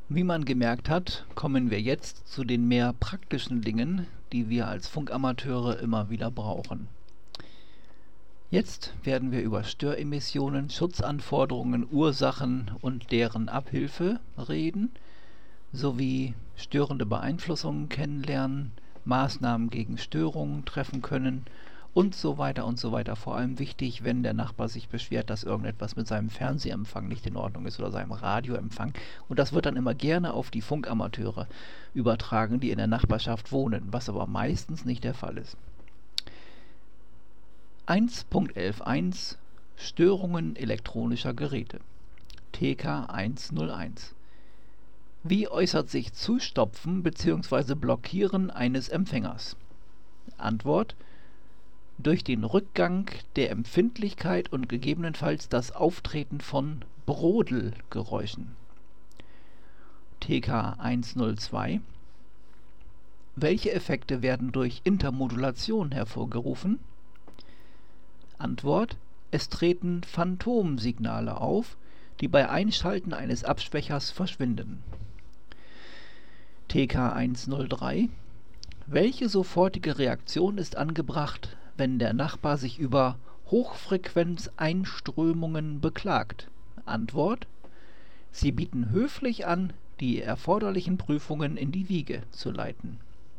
Wie man gemerkt hat, kommen wir jetzt zu den mehr praktischen Dingen, die wir als Funkamateure immer wieder brauchen. Jetzt werden wir über Störemissionen, Schutzanforderungen, Ursachen und deren Abhilfe reden, sowie störende Beeinflussungen kennenlernen, Maßnahmen gegen Störungen treffen können und so weiter und so weiter. Vor allem wichtig, wenn der Nachbar sich beschwert, dass irgendetwas mit seinem Fernsehempfang nicht in Ordnung ist oder seinem Radioempfang. Und das wird dann immer gerne auf die Funkamateure übertragen, die in der Nachbarschaft wohnen, was aber meistens nicht der Fall ist. 1.11.1 Störungen elektronischer Geräte TK 101. Wie äußert sich Zustopfen bzw. Blockieren eines Empfängers? Antwort: durch den Rückgang der Empfindlichkeit und gegebenenfalls das Auftreten von Brodelgeräuschen. TK 102. Welche Effekte werden durch Intermodulation hervorgerufen? Antwort: es treten Phantomsignale auf, die bei Einschalten eines Abschwächers verschwinden. TK 103. Welche sofortige Reaktion ist angebracht, wenn der Nachbar sich über Hochfrequenzeinströmungen beklagt? Antwort: sie bieten höflich an, die erforderlichen Prüfungen in die Wege zu leiten.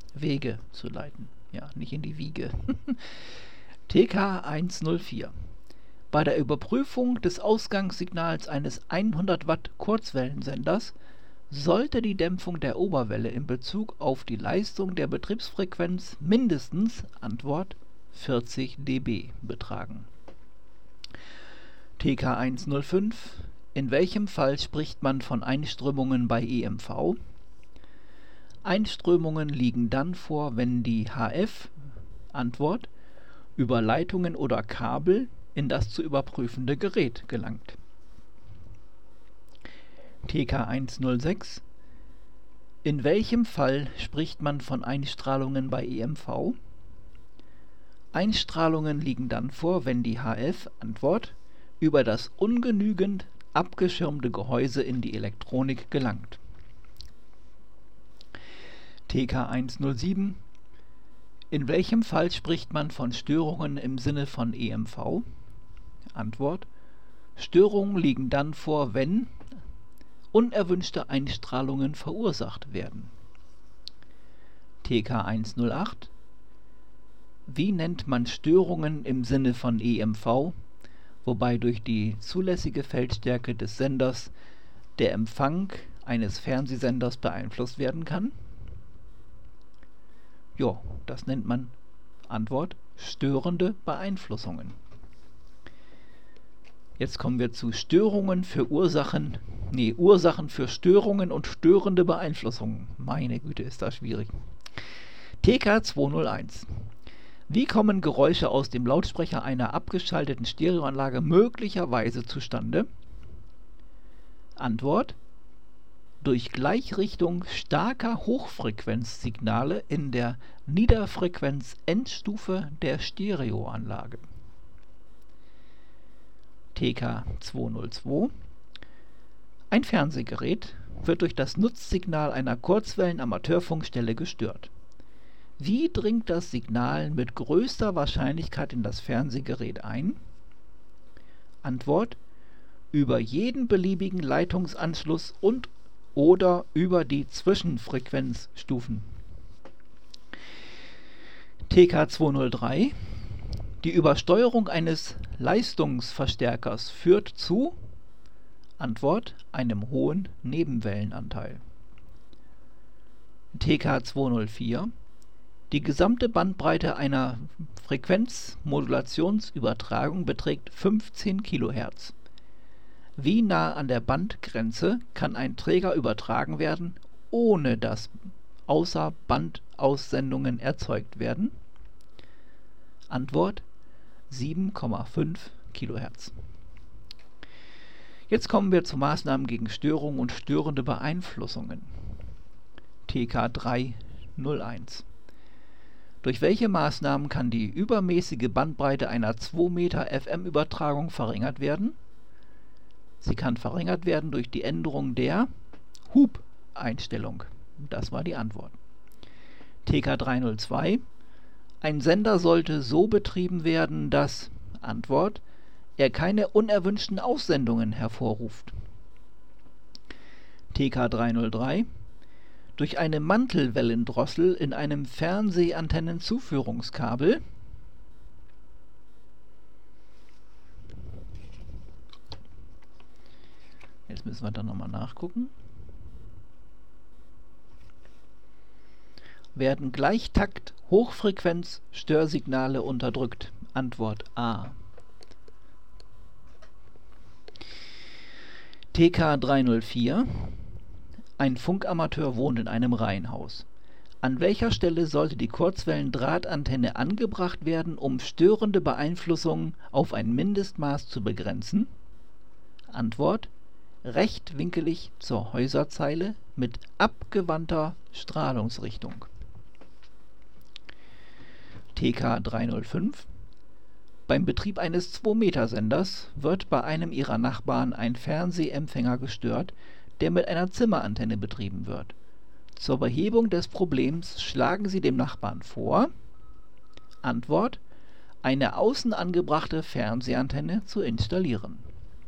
Ja, nicht in die Wiege. TK 104. Bei der Überprüfung des Ausgangssignals eines 100 Watt Kurzwellensenders sollte die Dämpfung der Oberwelle in Bezug auf die Leistung der Betriebsfrequenz mindestens, Antwort, 40 dB betragen. TK 105. In welchem Fall spricht man von Einströmungen bei EMV? Einströmungen liegen dann vor, wenn die HF, Antwort, über Leitungen oder Kabel in das zu überprüfende Gerät gelangt. TK 106. In welchem Fall spricht man von Einstrahlungen bei EMV? Einstrahlungen liegen dann vor, wenn die HF, Antwort, über das ungenügend abgeschirmte Gehäuse in die Elektronik gelangt. TK 107. In welchem Fall spricht man von Störungen im Sinne von EMV? Antwort: Störungen liegen dann vor, wenn unerwünschte Einstrahlungen verursacht werden. TK 108. Wie nennt man Störungen im Sinne von EMV, wobei durch die zulässige Feldstärke des Senders der Empfang eines Fernsehsenders beeinflusst werden kann? Ja, das nennt man, Antwort, störende Beeinflussungen. Jetzt kommen wir zu Ursachen für Störungen und störende Beeinflussungen. Meine Güte, ist das schwierig. TK 201. Wie kommen Geräusche aus dem Lautsprecher einer abgeschalteten Stereoanlage möglicherweise zustande? Antwort: durch Gleichrichtung starker Hochfrequenzsignale in der Niederfrequenz-Endstufe der Stereoanlage. TK 202. Ein Fernsehgerät wird durch das Nutzsignal einer Kurzwellen-Amateurfunkstelle gestört. Wie dringt das Signal mit größter Wahrscheinlichkeit in das Fernsehgerät ein? Antwort: über jeden beliebigen Leitungsanschluss und oder über die Zwischenfrequenzstufen. TK 203. Die Übersteuerung eines Leistungsverstärkers führt zu, Antwort, einem hohen Nebenwellenanteil. TK 204. Die gesamte Bandbreite einer Frequenzmodulationsübertragung beträgt 15 kHz. Wie nah an der Bandgrenze kann ein Träger übertragen werden, ohne dass Außerbandaussendungen erzeugt werden? Antwort: 7,5 kHz. Jetzt kommen wir zu Maßnahmen gegen Störungen und störende Beeinflussungen. TK 301. Durch welche Maßnahmen kann die übermäßige Bandbreite einer 2 Meter FM-Übertragung verringert werden? Sie kann verringert werden durch die Änderung der Einstellung. Das war die Antwort. TK 302. Ein Sender sollte so betrieben werden, dass, Antwort, er keine unerwünschten Aussendungen hervorruft. TK 303. Durch eine Mantelwellendrossel in einem Fernsehantennenzuführungskabel Jetzt müssen wir dann nochmal nachgucken. Werden Gleichtakt Hochfrequenz-Störsignale unterdrückt? Antwort A. TK 304. Ein Funkamateur wohnt in einem Reihenhaus. An welcher Stelle sollte die Kurzwellendrahtantenne angebracht werden, um störende Beeinflussungen auf ein Mindestmaß zu begrenzen? Antwort: rechtwinkelig zur Häuserzeile mit abgewandter Strahlungsrichtung. TK 305. Beim Betrieb eines 2-Meter-Senders wird bei einem ihrer Nachbarn ein Fernsehempfänger gestört, der mit einer Zimmerantenne betrieben wird. Zur Behebung des Problems schlagen Sie dem Nachbarn vor: Antwort: eine außen angebrachte Fernsehantenne zu installieren.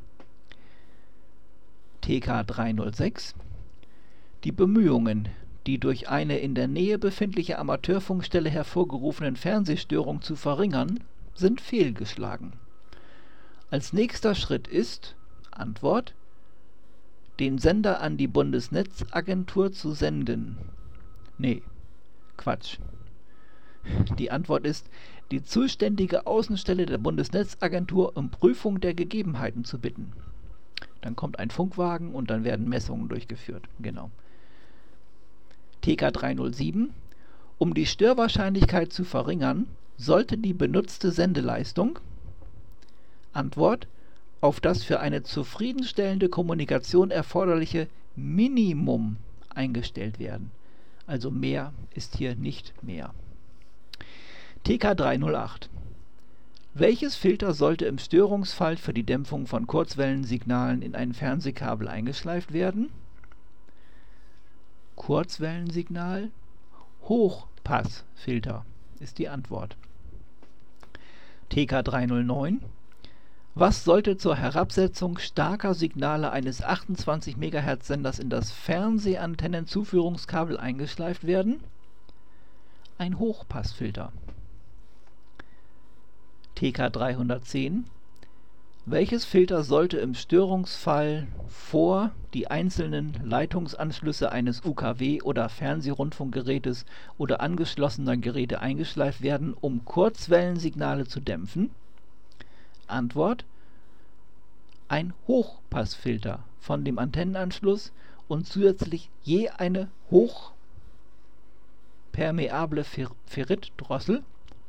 TK 306. Die Bemühungen, die durch eine in der Nähe befindliche Amateurfunkstelle hervorgerufenen Fernsehstörungen zu verringern, sind fehlgeschlagen. Als nächster Schritt ist, Antwort, den Sender an die Bundesnetzagentur zu senden. Nee, Quatsch. Die Antwort ist, die zuständige Außenstelle der Bundesnetzagentur um Prüfung der Gegebenheiten zu bitten. Dann kommt ein Funkwagen und dann werden Messungen durchgeführt. Genau. TK 307. Um die Störwahrscheinlichkeit zu verringern, sollte die benutzte Sendeleistung, Antwort, auf das für eine zufriedenstellende Kommunikation erforderliche Minimum eingestellt werden. Also mehr ist hier nicht mehr. TK 308. Welches Filter sollte im Störungsfall für die Dämpfung von Kurzwellensignalen in ein Fernsehkabel eingeschleift werden? Kurzwellensignal, Hochpassfilter ist die Antwort. TK 309. Was sollte zur Herabsetzung starker Signale eines 28 MHz Senders in das Fernsehantennenzuführungskabel eingeschleift werden? Ein Hochpassfilter. TK 310. Welches Filter sollte im Störungsfall vor die einzelnen Leitungsanschlüsse eines UKW- oder Fernsehrundfunkgerätes oder angeschlossener Geräte eingeschleift werden, um Kurzwellensignale zu dämpfen? Antwort: ein Hochpassfilter von dem Antennenanschluss und zusätzlich je eine hochpermeable Ferritdrossel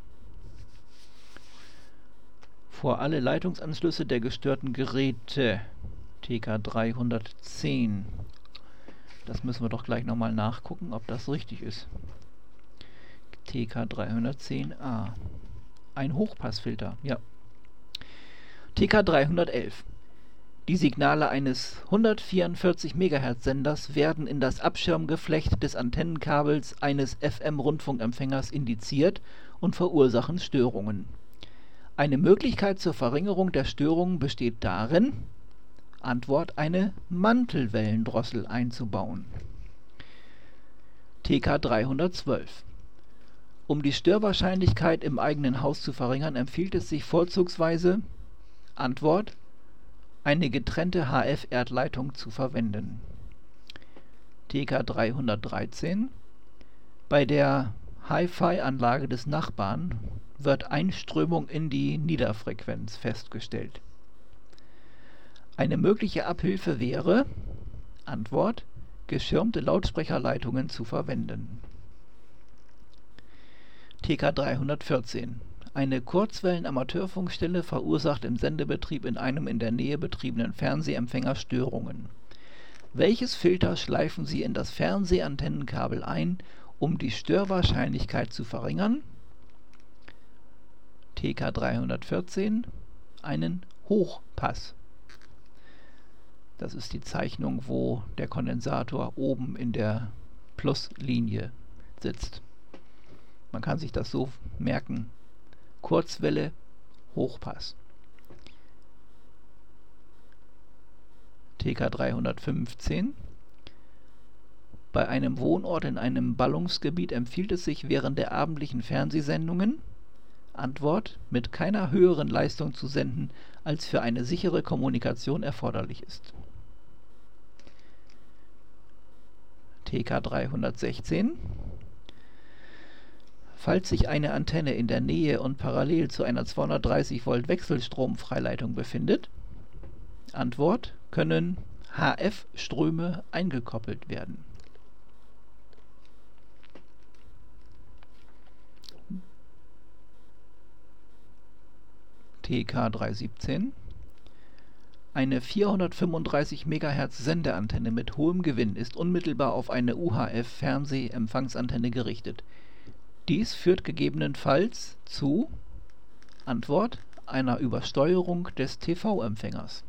vor alle Leitungsanschlüsse der gestörten Geräte. TK 310. Das müssen wir doch gleich nochmal nachgucken, ob das richtig ist. TK 310a. Ein Hochpassfilter, ja. TK 311. Die Signale eines 144 MHz Senders werden in das Abschirmgeflecht des Antennenkabels eines FM-Rundfunkempfängers indiziert und verursachen Störungen. Eine Möglichkeit zur Verringerung der Störungen besteht darin, Antwort, eine Mantelwellendrossel einzubauen. TK 312. Um die Störwahrscheinlichkeit im eigenen Haus zu verringern, empfiehlt es sich vorzugsweise, Antwort, eine getrennte HF-Erdleitung zu verwenden. TK 313. Bei der Hi-Fi-Anlage des Nachbarn wird Einströmung in die Niederfrequenz festgestellt. Eine mögliche Abhilfe wäre, Antwort, geschirmte Lautsprecherleitungen zu verwenden. TK 314. Eine Kurzwellen-Amateurfunkstelle verursacht im Sendebetrieb in einem in der Nähe betriebenen Fernsehempfänger Störungen. Welches Filter schleifen Sie in das Fernsehantennenkabel ein, um die Störwahrscheinlichkeit zu verringern? TK 314. Einen Hochpass. Das ist die Zeichnung, wo der Kondensator oben in der Pluslinie sitzt. Man kann sich das so merken: Kurzwelle, Hochpass. TK 315. Bei einem Wohnort in einem Ballungsgebiet empfiehlt es sich während der abendlichen Fernsehsendungen, Antwort, mit keiner höheren Leistung zu senden, als für eine sichere Kommunikation erforderlich ist. TK 316. Falls sich eine Antenne in der Nähe und parallel zu einer 230 Volt Wechselstromfreileitung befindet, Antwort, können HF-Ströme eingekoppelt werden. TK 317. Eine 435 MHz Sendeantenne mit hohem Gewinn ist unmittelbar auf eine UHF-Fernseh-Empfangsantenne gerichtet. Dies führt gegebenenfalls zu, Antwort, einer Übersteuerung des TV-Empfängers.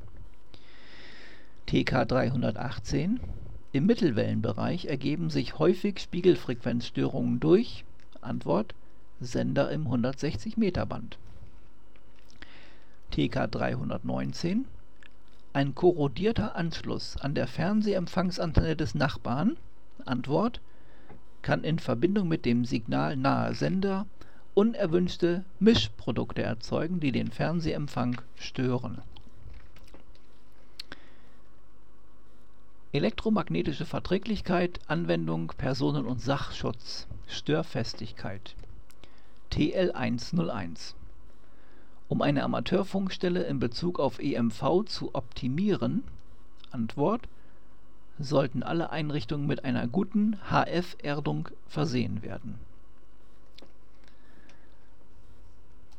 TK 318. Im Mittelwellenbereich ergeben sich häufig Spiegelfrequenzstörungen durch, Antwort, Sender im 160 Meter Band. TK 319. Ein korrodierter Anschluss an der Fernsehempfangsantenne des Nachbarn, Antwort, kann in Verbindung mit dem Signal nahe Sender unerwünschte Mischprodukte erzeugen, die den Fernsehempfang stören. Elektromagnetische Verträglichkeit, Anwendung, Personen- und Sachschutz, Störfestigkeit. TL 101. Um eine Amateurfunkstelle in Bezug auf EMV zu optimieren, Antwort, sollten alle Einrichtungen mit einer guten HF-Erdung versehen werden.